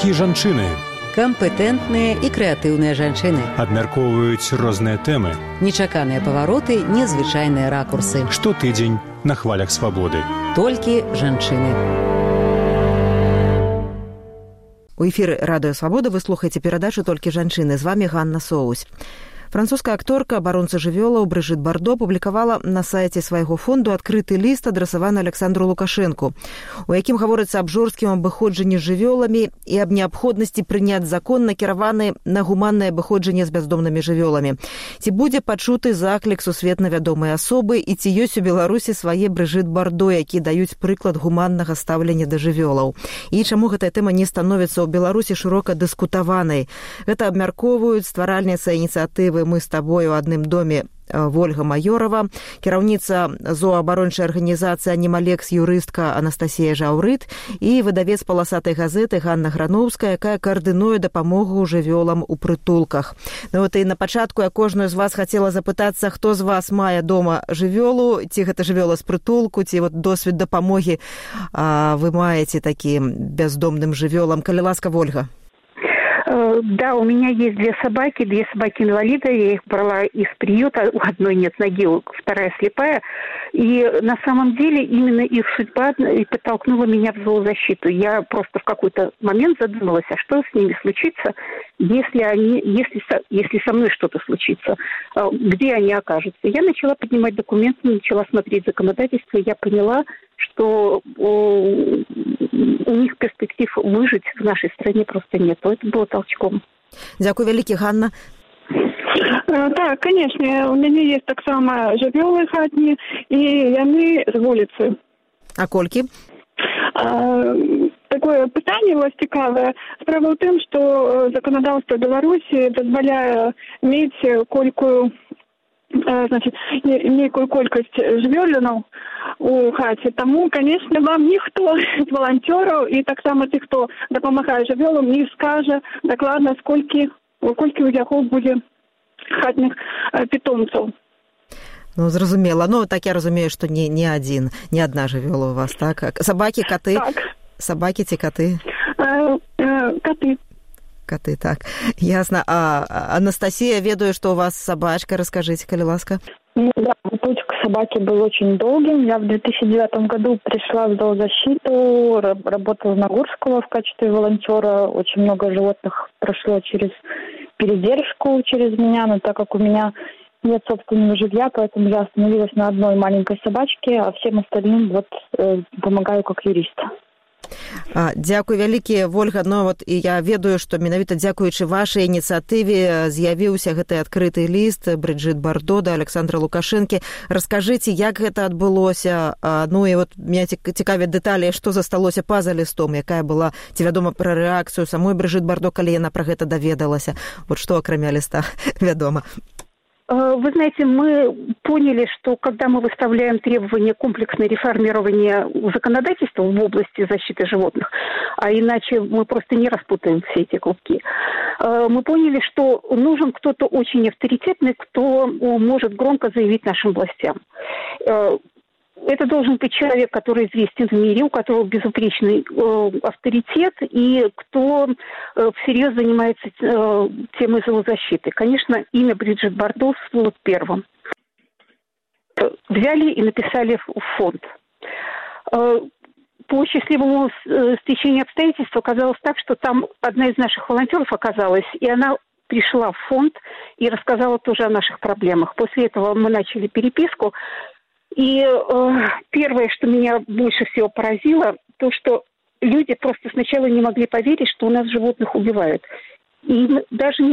Толькі жанчыны. Кампетэнтныя і крэатыўныя жанчыны. Абмяркоўваюць розныя тэмы. Нечаканыя павароты, незвычайныя ракурсы. Штотыдзень на хвалях свабоды. Толькі жанчыны. У эфіры Радыё Свабода вы слухаеце перадачу «Толькі жанчыны». З вами Ганна Соусь. Французская акторка, абаронца жывёлаў Брыжыт Бардо публікавала на сайце свайго фонду адкрыты ліст, адрасаваны Александру Лукашэнку, у якім гаворыцца аб жорсткім абыходжанні з жывёламі і аб неабходнасці прыняць закон, накіраваны на гуманнае абыходжанне з бяздомнымі жывёламі. Ці будзе пачуты заклік сусветна вядомай асобы і ці ёсць у Беларусі свае Брыжыт Бардо, які даюць прыклад гуманнага стаўлення да жывёлаў. І чаму гэтая тэма не становіцца ў Беларусі шырока дыскутаванай? Гэта абмяркоўваюць стваральніца ініцыятывы «Мы с тобой у одном доме» Вольга Майорова, кіраўніца зооабарончай арганізацыі «Анімалекс» юрыстка Анастасія Жаўрыт і выдавец паласатай газеты Ганна Грановская, якая каардынуе дапамогу жывёлам у прытулках. Ну вот і на пачатку я кожную з вас хацела запытацца, хто з вас мае дома жывёлу, ці гэта жывёла з прытулку, ці вот досвед дапамогі вы маеце такім бяздомным жывёлам. Калі ласка, Вольга. Да, у меня есть две собаки-инвалида, я их брала из приюта, у одной нет ноги, вторая слепая, и на самом деле именно их судьба и подтолкнула меня в зоозащиту. Я просто в какой-то момент задумалась, а что с ними случится, если со мной что-то случится, где они окажутся. Я начала поднимать документы, начала смотреть законодательство, и я поняла, что у них перспектив выжить в нашей стране просто нет. Это было толчком. Дякую вялікі, Ганна. Так, конечно, у мяне есть таксама жывёлы хатнія, і яны з вуліцы. А колькі? Такое пытанне вось цікавае. Справа ў тым, што заканадаўства Беларусі дазваляе мець нейкую колькасць жывёлінаў у хаце. Таму, конечно, вам ніхто з валанцёраў і таксама тых, хто дапамагае жывёлам, не скажа дакладна, колькі у яго будзе хатніх питомцаў. Ну, зразумела. Ну, так я разумею, што не адна жывёла у вас, так? Сабакі, каты? Так. Сабакі ці каты? Каты. Каты, так. Ясно. А Анастасия, ведаю, что у вас собачка. Расскажите, коли ласка. Да, путь к собаке был очень долгим. Я в 2009 году пришла в зоозащиту, работала на Гурского в качестве волонтера. Очень много животных прошло через передержку через меня, но так как у меня нет собственного жилья, поэтому я остановилась на одной маленькой собачке, а всем остальным помогаю как юрист. Дзякуй вялікі, Вольга. Ну вот і я ведаю, што менавіта дзякуючы вашай ініцыятыве з'явіўся гэты адкрыты ліст Брыжыт Бардо да Александра Лукашэнкі. Раскажыце, як гэта адбылося? Ну і вот меня цікавяць дэталі, што засталося па-за лістом, якая была, ці вядома пра рэакцыю самой Брыжыт Бардо, калі яна пра гэта даведалася. Вот што акрамя ліста вядома? Вы знаете, мы поняли, что когда мы выставляем требования комплексного реформирования законодательства в области защиты животных, а иначе мы просто не распутаем все эти клубки, мы поняли, что нужен кто-то очень авторитетный, кто может громко заявить нашим властям. Это должен быть человек, который известен в мире, у которого безупречный авторитет и кто всерьез занимается темой зоозащиты. Конечно, имя Брыжыт Бардо всплыло первым. Взяли и написали в фонд. По счастливому стечению обстоятельств оказалось так, что там одна из наших волонтеров оказалась, и она пришла в фонд и рассказала тоже о наших проблемах. После этого мы начали переписку. И первое, что меня больше всего поразило, то, что люди просто сначала не могли поверить, что у нас животных убивают. И даже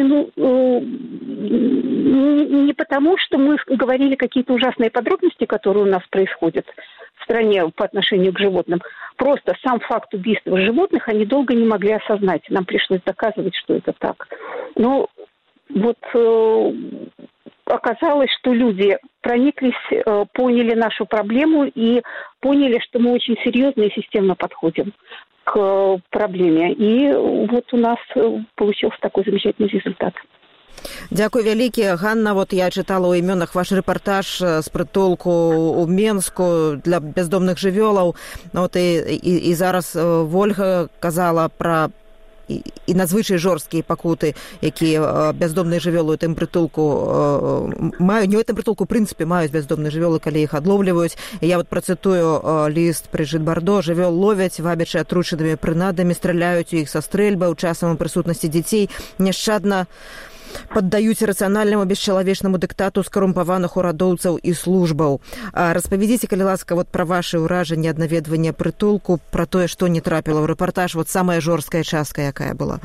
не потому, что мы говорили какие-то ужасные подробности, которые у нас происходят в стране по отношению к животным. Просто сам факт убийства животных они долго не могли осознать. Нам пришлось доказывать, что это так. Но вот оказалось, что люди прониклись, поняли нашу проблему и поняли, что мы очень серьезно и системно подходим к проблеме. И вот у нас получился такой замечательный результат. Дзякуй вялікі. Ганна, вот я чытала ў імёнах ваш рэпартаж з прытулку ў Менску для бяздомных жывёлаў. Вот і зараз Вольга казала пра і надзвычай жорсткія пакуты, якія бяздомныя жывёлы ў тым прытулку маюць, не ў гэтым прытулку, у прынцыпе, маюць бяздомныя жывёлы, калі іх адлоўліваюць. Я вот працытую ліст Брыджыт Бардо. Жывёл ловяць, вабячы атручанымі прынадамі, страляюць у іх са стрэльбаў, часам у прысутнасці дзяцей, няшчадна паддаюць рацыянальнаму бесчалавечнаму дыктату скарумпаваных урадоўцаў і службаў. Распавядзіце, калі ласка, вот пра вашы ўражанні ад наведвання прытулку, пра тое, што не трапіла ў рэпартаж, вот самая жорсткая частка, якая была.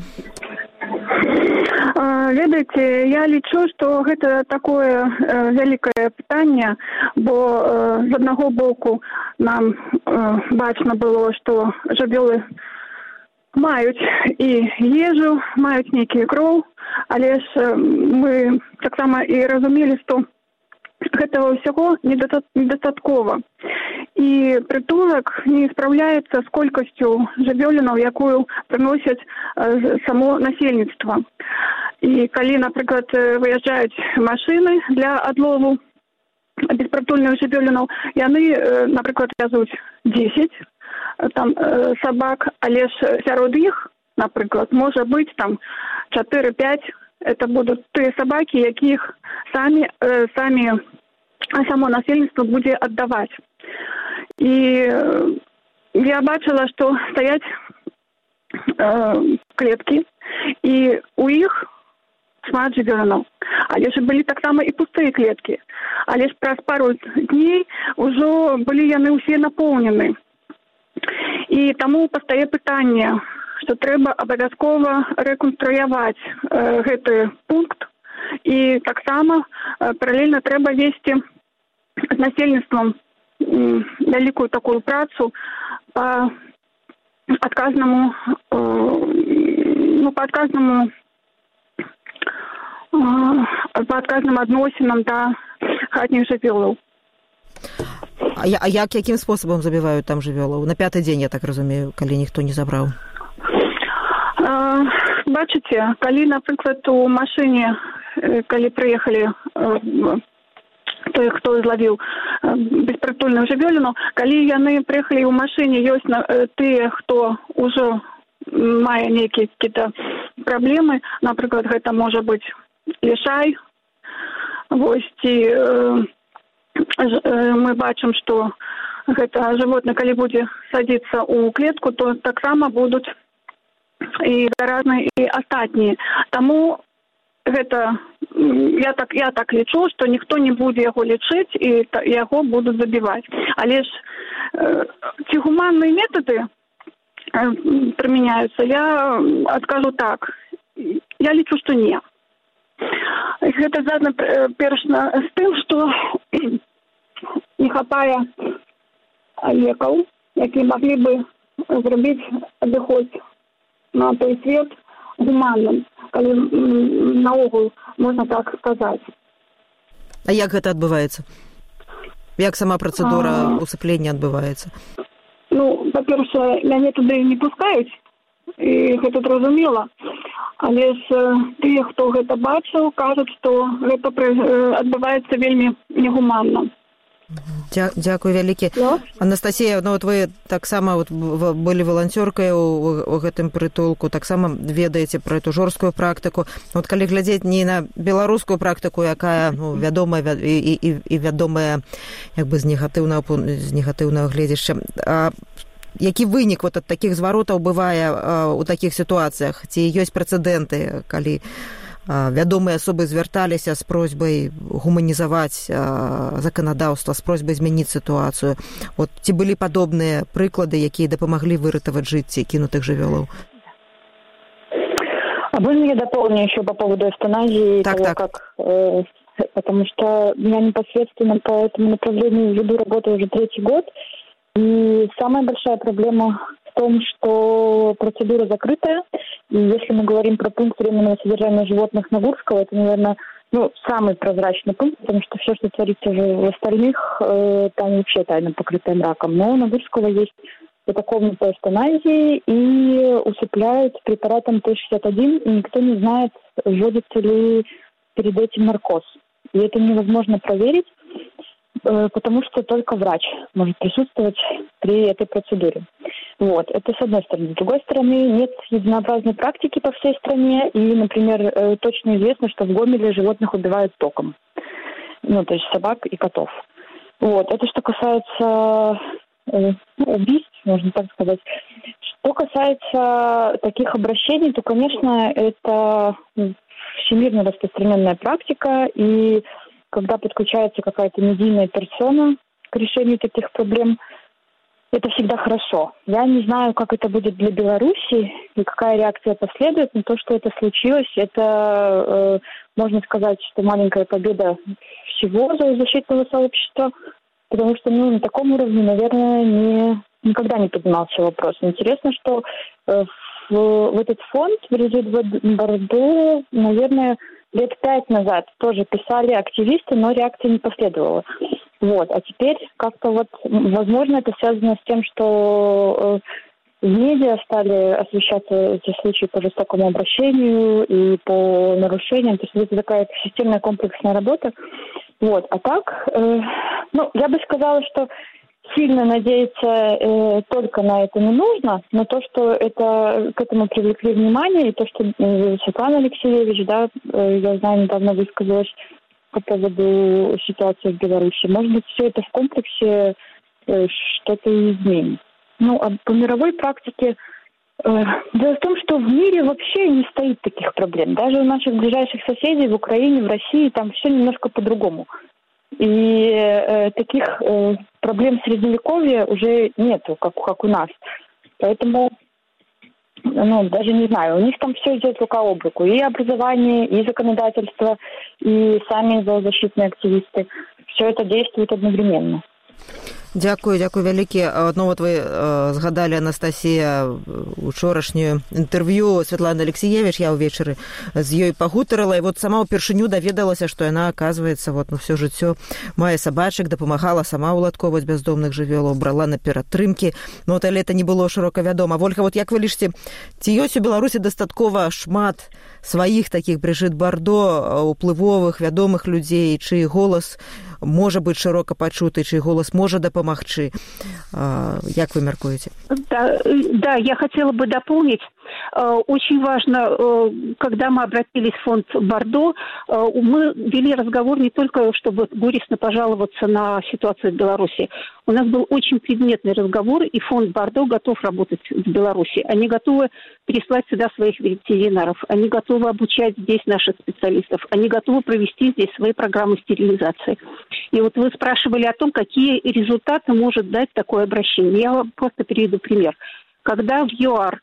Ведаеце, я лічу, што гэта такое вялікае пытанне, бо з аднаго боку нам бачна было, што жывёлы маюць і ежу, маюць нейкія кроў, але ж мы таксама і разумелі, што гэтага ўсяго недастаткова. І прытулак не спраўляецца з колькасцю жывёлінаў, якую прыносяць само насельніцтва. І калі, напрыклад, выязджаюць машыны для адлову беспрытульных жывёлінаў, яны, напрыклад, вязуць 10 там собак, але ж сярод іх, напрыклад, можа быць там 4-5, это будуць тыя сабакі, якіх само насельніцтва будзе аддаваць. І я бачыла, што стаяць клеткі, і у іх шмат жывёлінаў. Але ж былі таксама і пустыя клеткі. Але ж праз пару дней ужо былі яны ўсе напоўнены. І таму пастае пытанне, што трэба абавязкова рэканструяваць гэты пункт, і таксама паралельна трэба весці з насельніцтвам вялікую такую працу па адказнаму адносінам да хатніх жывёлаў. А якім спосабам забіваюць там жывёлаў? На 5-й дзень, я так разумею, калі ніхто не забраў. Бачыце, калі, напрыклад, у машыне, калі прыехалі той, хто злавіў беспрытульную жывёліну, калі яны прыехалі ў машыне, ёсць тыя, хто ўжо мае нейкія какие-то праблемы, напрыклад, гэта можа быць лішай, вось, і мы бачым, што гэта жывотное, калі будзе садзіцца ў клетку, то таксама будуць і заразныя і астатнія. Таму гэта, я так лічу, што ніхто не будзе яго лічыць і яго будуць забіваць. Але ж ці гуманныя метады прымяняюцца, я адкажу так. Я лічу, што не. Гэта звязана перш з тым, што не хапае лекаў, якія маглі бы зрабіць адыход на той свет гуманным, калі наогул можна так сказаць. А як гэта адбываецца? Як сама працэдура усыплення адбываецца? Ну, па-першае, мяне туды не пускаюць, і гэта зразумела. Але ж тыя, хто гэта бачыў, кажуць, што гэта адбываецца вельмі негуманна. Дзякуй вялікі. Анастасія, ну вот вы таксама былі валанцёркай у гэтым прытулку, таксама ведаеце пра эту жорсткую практыку. Вот калі глядзець не на беларускую практыку, якая вядомая і вядомая як бы з негатыўнага гледзяшча, які вынік вот ад такіх зваротаў бывае ў такіх сітуацыях? Ці ёсць прэцэдэнты, калі вядомыя асобы звярталіся з просьбай гуманізаваць заканадаўства, з просьбай змяніць сітуацыю? Вот ці былі падобныя прыклады, якія дапамаглі выратаваць жыцці кінутых жывёлаў? А можно я дополню еще по поводу эвтаназии? Потому что я непосредственно по этому направлению веду работу уже 3-й год. И самая большая проблема в том, что процедура закрытая. И если мы говорим про пункт временного содержания животных на Гурского, это, наверное, самый прозрачный пункт, потому что все, что творится в остальных, там вообще тайно покрытая мраком. Но на Гурского есть эта комната эвтаназии и усыпляют препаратом Т-61, и никто не знает, вводится ли перед этим наркоз. И это невозможно проверить. потому что только врач может присутствовать при этой процедуре. Вот, это с одной стороны. С другой стороны, нет единообразной практики по всей стране, и, например, точно известно, что в Гомеле животных убивают током. То есть собак и котов. Вот, это что касается убийств, можно так сказать. Что касается таких обращений, то, конечно, это всемирно распространенная практика, и когда подключается какая-то медийная персона к решению таких проблем, это всегда хорошо. Я не знаю, как это будет для Беларуси и какая реакция последует, но то, что это случилось, это, можно сказать, что маленькая победа всего зоозащитного сообщества, потому что на таком уровне, наверное, никогда не поднимался вопрос. Интересно, что в этот фонд «Брижит Бардо», наверное, лет 5 назад тоже писали активисты, но реакции не последовало. Вот. А теперь как-то возможно, это связано с тем, что в медиа стали освещаться эти случаи по жестокому обращению и по нарушениям. То есть это такая системная комплексная работа. Вот. А так, я бы сказала, что сильно надеяться только на это не нужно, но то, что к этому привлекли внимание, и то, что Светлана Алексеевич, я знаю, недавно высказалась по поводу ситуации в Беларуси. Может быть, все это в комплексе что-то изменит. А по мировой практике дело в том, что в мире вообще не стоит таких проблем. Даже у наших ближайших соседей в Украине, в России, там все немножко по-другому. И таких проблем средневековья уже нету, как у нас. Поэтому, даже не знаю, у них там все идет рука об руку. И образование, и законодательство, и сами зоозащитные активисты. Все это действует одновременно. Дзякую вялікі. Вы згадалі, Анастасія, учорашнюю інтэрв'ю Светланы Алексеевич. Я ўвечары з ёй пагутарыла, і сама ўпершыню даведалася, што яна, аказваецца, ўсё жыццё мае сабачак, дапамагала сама ўладковаць бяздомных жывёлаў, брала на ператрымкі. Але это не было шырока вядома. Вольга, як вы лічыце, ці ёсць у Беларусі дастаткова шмат сваіх такіх Брижит Бардо, уплывовых, вядомых людзей, чый голас можа быць шырока пачуты, чый голас можа дапамагчы? Як вы мяркуеце? Да, я хотела бы дополнить. Очень важно, когда мы обратились в фонд Бардо, мы вели разговор не только, чтобы горестно пожаловаться на ситуацию в Беларуси. У нас был очень предметный разговор, и фонд Бардо готов работать в Беларуси. Они готовы переслать сюда своих ветеринаров, они готовы обучать здесь наших специалистов, они готовы провести здесь свои программы стерилизации. И вы спрашивали о том, какие результаты может дать такое обращение. Я вам просто приведу пример. Когда в ЮАР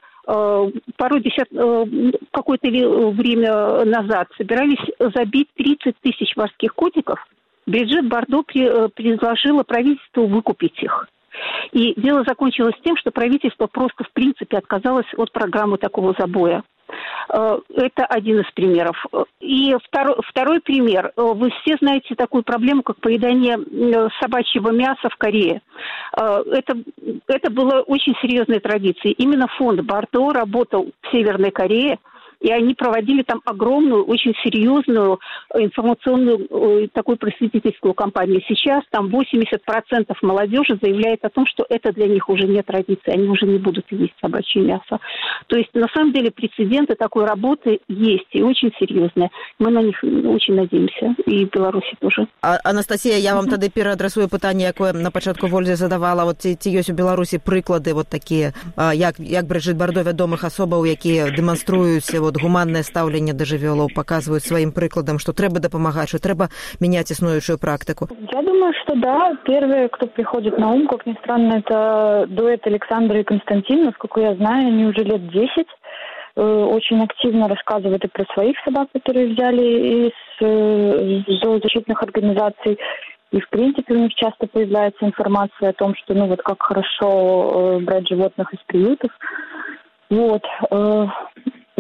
какое-то время назад собирались забить 30 тысяч морских котиков, Брижит Бардо предложила правительству выкупить их. И дело закончилось тем, что правительство просто в принципе отказалось от программы такого забоя. Это один из примеров. И второй пример. Вы все знаете такую проблему, как поедание собачьего мяса в Корее. Это было очень серьезной традицией. Именно фонд Бардо работал в Северной Корее, и они проводили там огромную, очень серьезную информационную такую просветительскую кампанию. Сейчас там 80% молодежи заявляет о том, что это для них уже не традиция, они уже не будут есть собачье мясо. То есть, на самом деле, прецеденты такой работы есть, и очень серьезные. Мы на них очень надеемся, и в Беларуси тоже. Анастасія, я вам тады пераадрасую пытанне, якое на пачатку Вольга задавала. Ці ёсць у Беларусі прыклады такія, як Брижит Бардо, вядомых асобаў, якія дэманструюць гуманное стаўленне да жывёлаў, показывают своим прикладом, что треба дапамагаць, что треба менять иснующую практику? Я думаю, что да. Первые, кто приходит на ум, как ни странно, это дуэт Александра и Константин. Насколько я знаю, они уже лет 10 очень активно рассказывают и про своих собак, которые взяли из зоозащитных организаций. И, в принципе, у них часто появляется информация о том, что, как хорошо брать животных из приютов.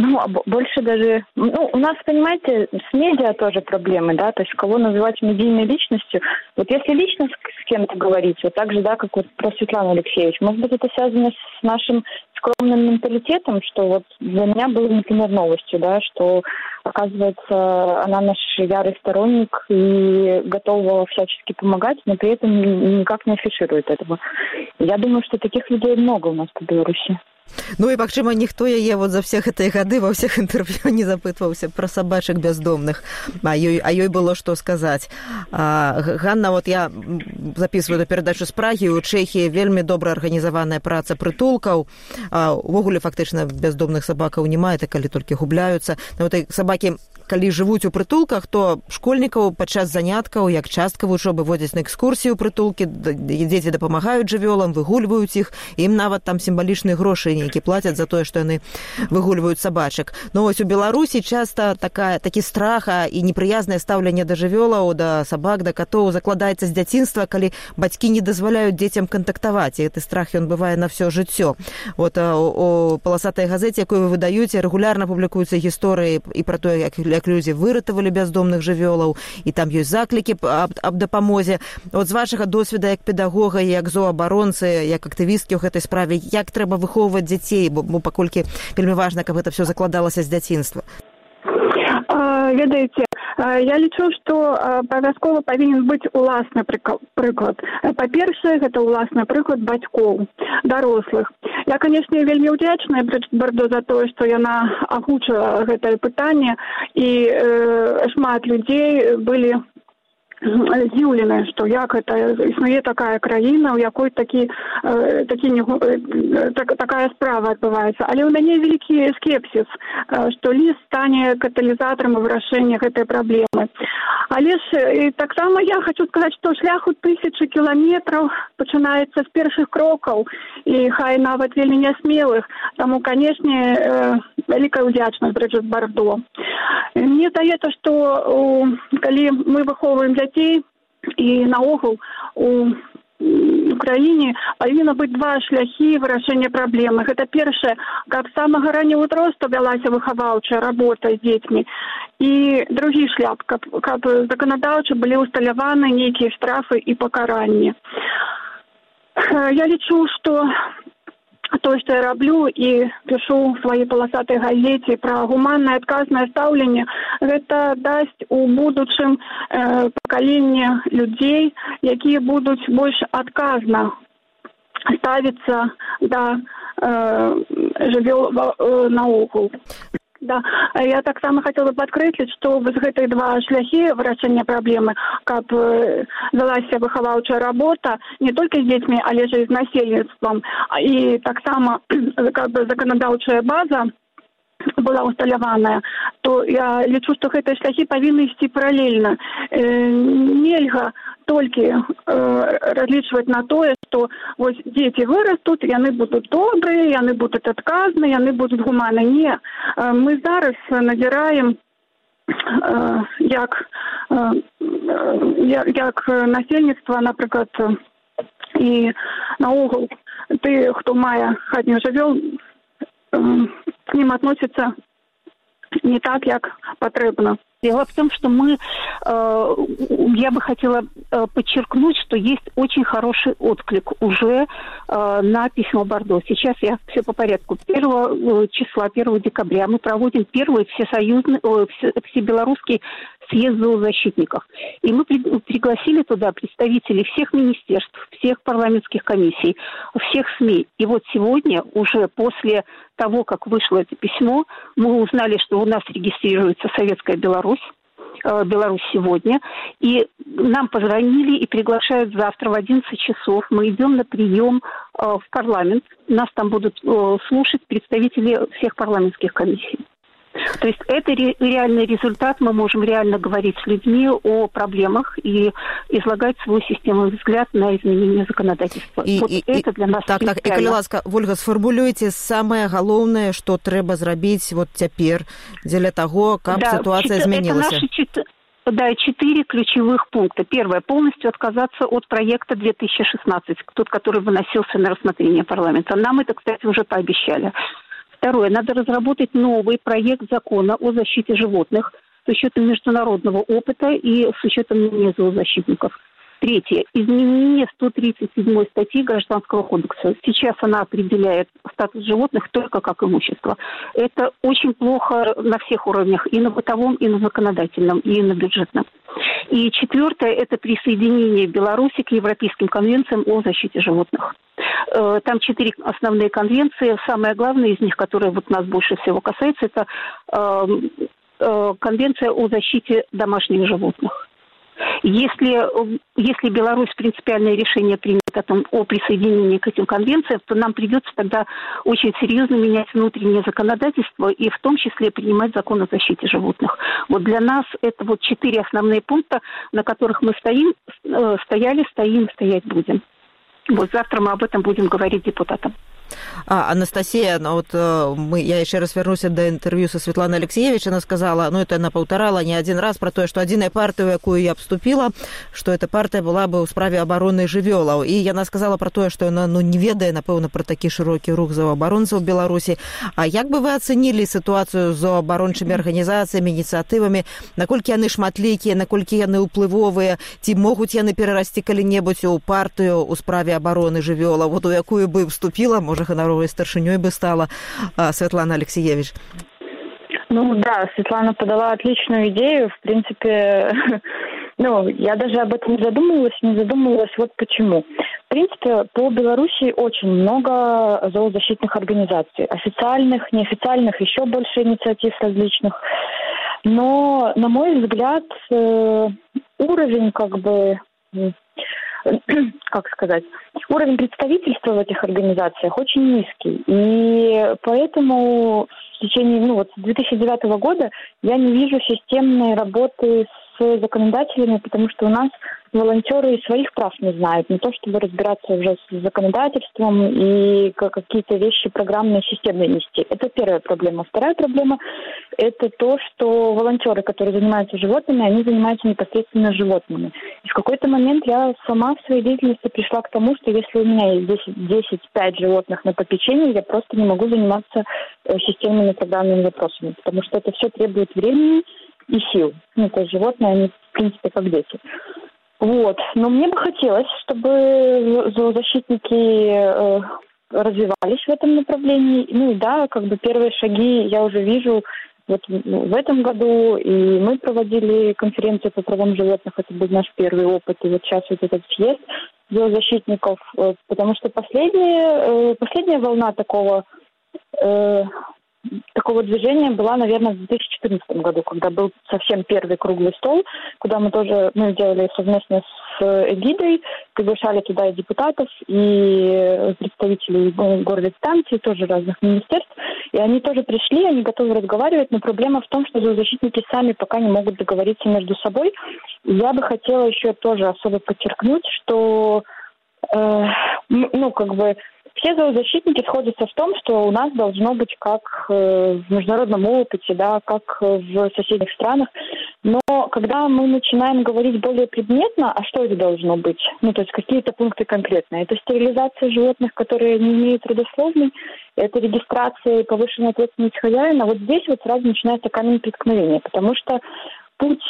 Больше даже... у нас, понимаете, с медиа тоже проблемы, да, то есть кого называть медийной личностью. Вот если лично с кем-то говорить, вот так же, да, как вот про Светлану Алексеевич, может быть, это связано с нашим скромным менталитетом, что вот для меня было, например, новостью, да, что, оказывается, она наш ярый сторонник и готова всячески помогать, но при этом никак не афиширует этого. Я думаю, что таких людей много у нас по Беларуси. Ну і магчыма, ніхто яе вот за всех гэтыя гады ва ўсіх інтэрв'ю не запытваўся пра сабачак бяздомных, а ёй было што сказаць. Ганна, вот я записываю эту перадачу з Прагі, у Чэхіі вельмі добра арганізаваная праца прытулкаў, увогуле фактычна бяздомных сабакаў няма, это калі толькі губляюцца. Вот сабакі, калі жывуць у прытулках, то школьнікаў падчас заняткаў, як частка вучобы, водзяць на экскурсію ў прытулкі, дзеці дапамагаюць жывёлам, выгульваюць іх, ім нават там сімвалічныя грошы які плацяць за тое, што яны выгульваюць сабачак. Но вось у Беларусі часта такі страх і непрыязнае стаўленне да жывёлаў, да сабак, да катоў закладаецца з дзяцінства, калі бацькі не дазваляюць дзецям кантактаваць, і гэты страх ён бывае на ўсё жыццё. Вот у паласатай газеце, якую вы выдаюце, рэгулярна публікуюцца гісторыі і пра тое, як людзі выратавалі бяздомных жывёлаў, і там ёсць заклікі аб дапамозе. Вот з вашага досведа як педагога, як зоабаронцы, як актывісткі ў гэтай справе, як трэба выхоўваць дзяцей, бо паколькі вельмі важна, каб гэта все закладалася з дзяцінства? Ведаеце, я лічу, што абавязкова павінен быць уласны прыклад. Па-першае, гэта уласны прыклад бацькоў, дарослых. Я, канешне, вельмі ўдзячная Брыджыт Бардо за тое, што яна агучыла гэтае пытанне, і шмат людзей былі здзіўленыя, што як это існуе такая краіна, у якой такая справа адбываецца. Але ў мяне вялікі скепсіс, што ліст стане каталізатарам вырашэння гэтай праблемы. Але ж таксама я хочу сказаць, што шлях у 1000 кіламетраў пачынаецца з першых крокаў, і хай нават вельмі нясмелых. Таму, канешне, вялікая ўдзячнасць Брыджыт Бардо. Мне здаецца, што калі мы выхоўваем дзяцей, і наогул у краіне павінна быць два шляхі вырашэння праблемы. Гэта першае, каб з самага ранняга ўзросту вялася выхаваўчая работа з дзецьмі. І другі шлях, каб заканадаўча былі ўсталяваны нейкія штрафы і пакаранні. Я лічу, што то, што я раблю і пішу ў сваёй паласатай газеце пра гуманнае адказнае стаўленне, гэта дасць у будучым пакаленне людзей, якія будуць больш адказна ставіцца да жывёл наогул. Да, я таксама хацела падкрэсліць, што з гэтых два шляхі вырашэння праблемы, каб велася выхаваўчая работа не толькі з дзецьмі, але ж і з насельніцтвам, і таксама каб заканадаўчая база была усталяваная, то я лічу, што гэтыя шляхі павінны ісці паралельна. Нельга толькі разлічваць на тое, што вось дзеці вырастуць, яны будуць добрыя, яны будуць адказныя, яны будуць гуманныя. Не. Мы зараз назіраем, як насельніцтва, напрыклад, і наогул ты, хто мае хатніх жывёл, к ним относятся не так, как потребно. Дело в том, что я бы хотела подчеркнуть, что есть очень хороший отклик уже на письмо Бардо. Сейчас я все по порядку. 1 декабря мы проводим первый всебелорусский съезд зоозащитников. И мы пригласили туда представителей всех министерств, всех парламентских комиссий, всех СМИ. И вот сегодня, уже после того, как вышло это письмо, мы узнали, что у нас регистрируется Советская Беларусь сегодня, и нам позвонили и приглашают завтра в 11 часов. Мы идем на прием в парламент. Нас там будут слушать представители всех парламентских комиссий. То есть это реальный результат. Мы можем реально говорить с людьми о проблемах и излагать свой системный взгляд на изменение законодательства. Это для нас так. І калі ласка, Вольга, сфармулюйце самае галоўнае, што трэба зрабіць вот цяпер дзеля таго, каб ситуация змянілася. Да, 4 ключевых пункта. Первое, полностью отказаться от проекта 2016, тот, который выносился на рассмотрение парламента. Нам это, кстати, уже пообещали. Второе, надо разработать новый проект закона о защите животных с учетом международного опыта и с учетом мнения зоозащитников. Третье. Изменение 137 статьи Гражданского кодекса. Сейчас она определяет статус животных только как имущество. Это очень плохо на всех уровнях, и на бытовом, и на законодательном, и на бюджетном. И четвертое – это присоединение Беларуси к Европейским конвенциям о защите животных. Там 4 основные конвенции. Самая главная из них, которая вот нас больше всего касается, это Конвенция о защите домашних животных. Если Беларусь принципиальное решение примет о присоединении к этим конвенциям, то нам придется тогда очень серьезно менять внутреннее законодательство и в том числе принимать закон о защите животных. Вот для нас это вот 4 основные пункта, на которых мы стоим, стоять будем. Вот завтра мы об этом будем говорить депутатам. Анастасія, я яшчэ раз вярнуся да інтэрв'ю са Светланай Алексеевич, она сказала, это она паўтарала не один раз про тое, што адзіная партыя, у якую я абступіла, што эта партыя была бы ў справе абароны жывёлаў. І яна сказала про тое, што яна не ведае, напэўна, пра такі шырокі рух зооабаронцаў у Беларусі. А як бы вы ацэнілі сітуацыю з зооабарончымі арганізацыямі, ініцыятывамі, наколькі яны шматлікія, наколькі яны ўплывовыя, ці могуць яны перарасці калі-небудзь у партыю ў справе абароны жывёлаў, у якую бы вступіла, можа, гоноровой старшиней бы стала Светлана Алексеевич? Да, Светлана подала отличную идею. В принципе, я даже об этом не задумывалась вот почему. В принципе, по Беларуси очень много зоозащитных организаций. Официальных, неофициальных, еще больше инициатив различных. Но, на мой взгляд, уровень уровень представительства в этих организациях очень низкий. И поэтому в течение, с 2009 года я не вижу системной работы с законодателями, потому что у нас волонтеры и своих прав не знают. Не то, чтобы разбираться уже с законодательством и какие-то вещи программные, системные нести. Это первая проблема. Вторая проблема – это то, что волонтеры, которые занимаются животными, они занимаются непосредственно животными. И в какой-то момент я сама в своей деятельности пришла к тому, что если у меня есть 10-5 животных на попечении, я просто не могу заниматься системными программными вопросами, потому что это все требует времени и сил. То есть животные, они, в принципе, как дети. Но мне бы хотелось, чтобы зоозащитники развивались в этом направлении. Первые шаги я уже вижу в этом году, и мы проводили конференцию по правам животных, это был наш первый опыт, и сейчас этот съезд зоозащитников, потому что последняя волна такого движения была, наверное, в 2014 году, когда был совсем первый круглый стол, куда мы тоже делали совместно с эгидой, приглашали туда и депутатов, и представителей горведстанций, тоже разных министерств, и они тоже пришли, они готовы разговаривать, но проблема в том, что зоозащитники сами пока не могут договориться между собой. И я бы хотела еще тоже особо подчеркнуть, что все зоозащитники сходятся в том, что у нас должно быть как в международном опыте, как в соседних странах. Но когда мы начинаем говорить более предметно, а что это должно быть? То есть какие-то пункты конкретные. Это стерилизация животных, которые не имеют родословной, это регистрация и повышенная ответственность хозяина. Вот здесь сразу начинается камень преткновения, потому что путь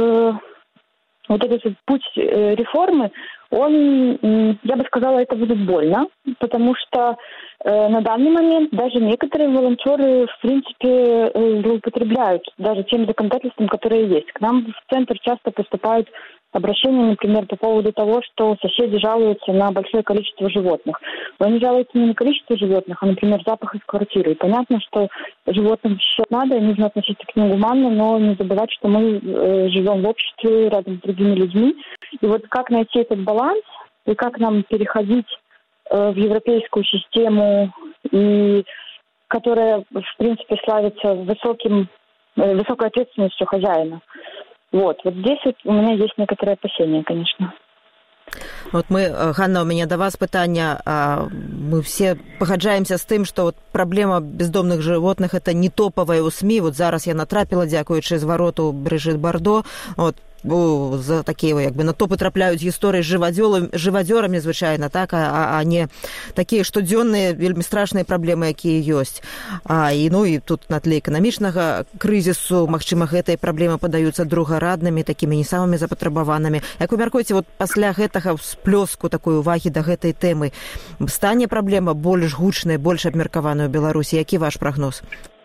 реформы, я бы сказала, это будет больно, потому что на данный момент даже некоторые волонтеры, в принципе, злоупотребляют даже тем законодательством, которое есть. К нам в центр часто поступают обращения, например, по поводу того, что соседи жалуются на большое количество животных. Но они жалуются не на количество животных, а, например, запах из квартиры. И понятно, что животных защищать надо, и нужно относиться к ним гуманно, но не забывать, что мы живем в обществе рядом с другими людьми. И как найти этот баланс, и как нам переходить в европейскую систему, которая, в принципе, славится высокой ответственностью хозяина. Здесь у меня есть некоторые опасения, конечно. Ганна, у меня до вас пытание. Мы все погоджаемся с тем, что проблема бездомных животных – это не топовая у СМИ. Зараз я натрапила, дякуючи звороту Брижит Бардо. за такія як бы на топы трапляюць гісторыі з жывадзёрамі звычайна, так, а не такія штодзённыя вельмі страшныя праблемы, якія ёсць. І тут на тле эканамічнага крызісу, магчыма, гэтыя праблемы падаюцца другараднымі, такімі не самымі запатрабаванымі. Як вы мяркуеце, пасля гэтага всплёску такой увагі да гэтай тэмы стане праблема больш гучная, больш абмеркаваная ў Беларусі? Які ваш прагноз?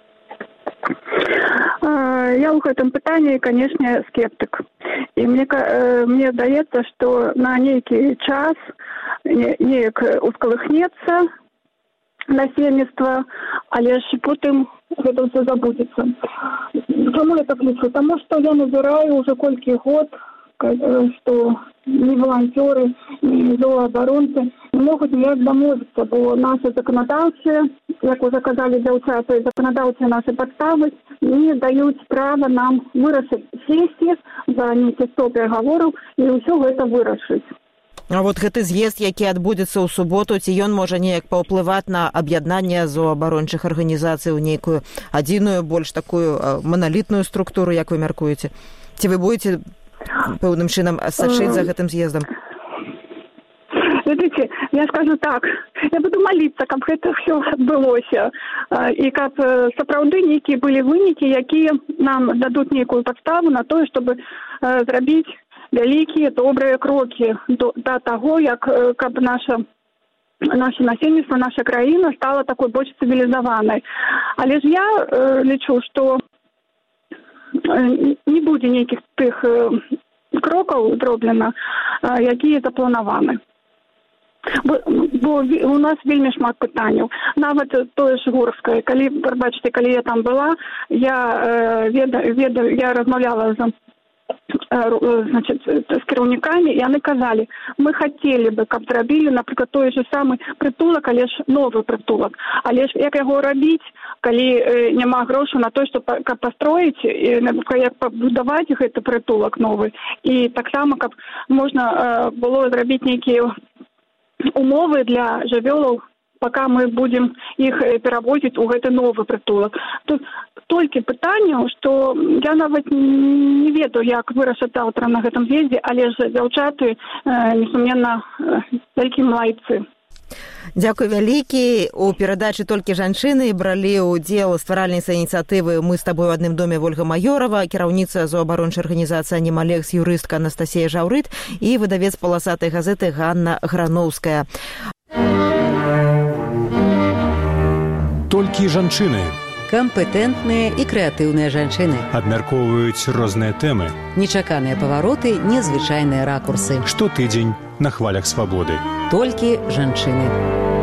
Я ў гэтым пытанні, канешне, скептык. І мне здаецца, што на нейкі час неяк ускалыхнецца насельніцтва, але ж потым гэта ўсё забудзецца. Чаму я так лічу? Таму што я назіраю ўжо колькі год, што ні валанцёры, ні зооабаронцы не могуць ніяк дамовіцца, бо нашы заканадаўцы, як уже казалі дзяўчаты, заканадаўцы нашы падставы не даюць права нам вырашыць сесіі за нейкі стол перагавораў і ўсё гэта вырашыць. А гэты з'езд, які адбудзецца ў суботу, ці ён можа неяк паўплываць на аб'яднанне зооабарончых арганізацый у нейкую адзіную, больш такую маналітную структуру, як вы мяркуеце? Ці вы будете пэўным чынам сачыць за гэтым з'ездам? Видите, я скажу так, я буду молиться, каб гэта все адбылося, і каб сапраўды нейкія былі вынікі, якія нам дадуць нейкую падставу на тое, чтобы зрабіць вялікія добрыя крокі да таго, каб наше насельніцтва, наша краіна стала такой больш цывілізаванай. Але ж я лічу, што не будзе нейкіх тых крокаў зроблена, якія запланаваны. Бо у нас вельмі шмат пытанняў. Нават тое ж Горскае, калі я там была, я размаўляла з кіраўнікамі, і яны казалі, мы хацелі бы, каб зрабілі, напрыклад, той же самы прытулак, але ж новы прытулак. Але ж як яго рабіць, калі няма грошаў на то, каб пастроіць, як пабудаваць гэты прытулак новы, і таксама, каб можна было зрабіць нейкія умовы для жывёлаў, пока мы будем іх перавозіць у гэты новы прытулак. Тут столькі пытанняў, што я нават не ведаю, як вырашаць заўтра на гэтым з'ездзе, але ж дзяўчаты, несумненна, вялікія малайцы. Дзякуй вялікі. У перадачы «Толькі жанчыны» бралі ўдзел стваральніца ініцыятывы «Мы з табой у адным доме» Ольга Майорова, кіраўніца зооабарончай арганізацыі «Анімалекс» юрыстка Анастасія Жаўрыт і выдавец «Паласатай газеты» Ганна Грановская. Толькі жанчыны. Кампетэнтныя і крэатыўныя жанчыны. Абмяркоўваюць розныя тэмы. Нечаканыя павароты, незвычайныя ракурсы. Штотыдзень на хвалях свабоды. Толькі жанчыны.